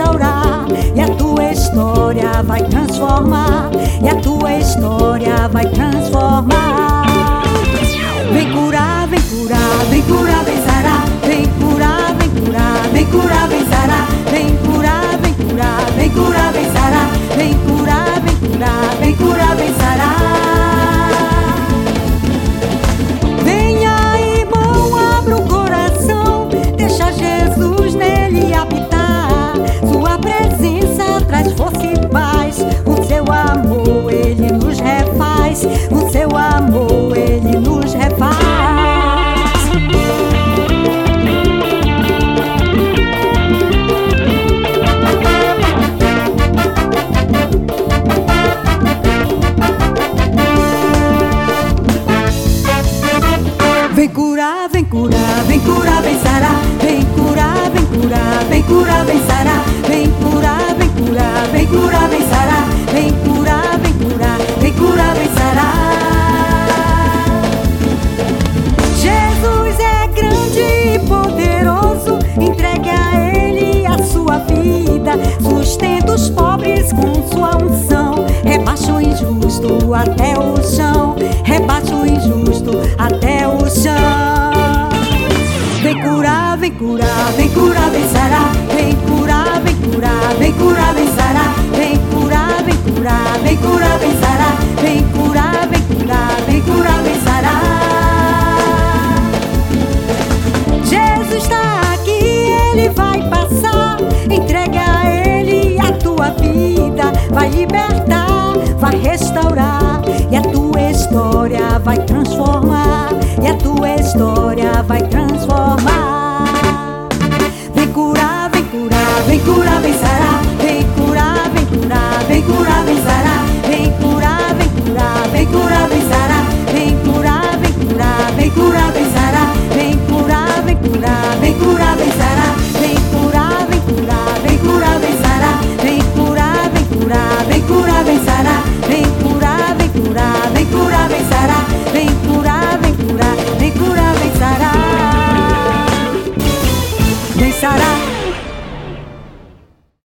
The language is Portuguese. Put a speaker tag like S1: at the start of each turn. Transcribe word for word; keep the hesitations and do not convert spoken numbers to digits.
S1: restaurar, e a tua história vai transformar, e a tua história vai transformar. Vem curar, vem curar, vem curar, vem sarar, vem curar, vem curar, vem curar, vem sarar, vem curar, vem curar, vem curar, vem sarar, vem curar, vem curar, vem curar, vem sarar. Venha, irmão, abra o coração, deixa Jesus nele habitar. Sua presença traz força e paz, o seu amor ele nos refaz, o seu amor ele nos refaz. Vem curar, vem curar, vem curar, vem sarar, vem curar, vem curar, vem curar, vem sarar, vem curar, vem curar, vem curar, vem sarar, vem curar, vem curar, vem curar, vem sarar. Jesus é grande e poderoso, entregue a Ele a sua vida, sustenta os pobres com sua unção, rebaixa o injusto até o chão, rebaixa o injusto até o chão. Vem curar, vem curar, vem curar, vem sarar, vem curar, vem curar, vem curar, vem sarar, vem curar, vem curar, vem curar, vem sarar, vem curar, vem curar, vem curar, vem sarar. Jesus está aqui, Ele vai passar, entrega a Ele a tua vida, vai libertar, vai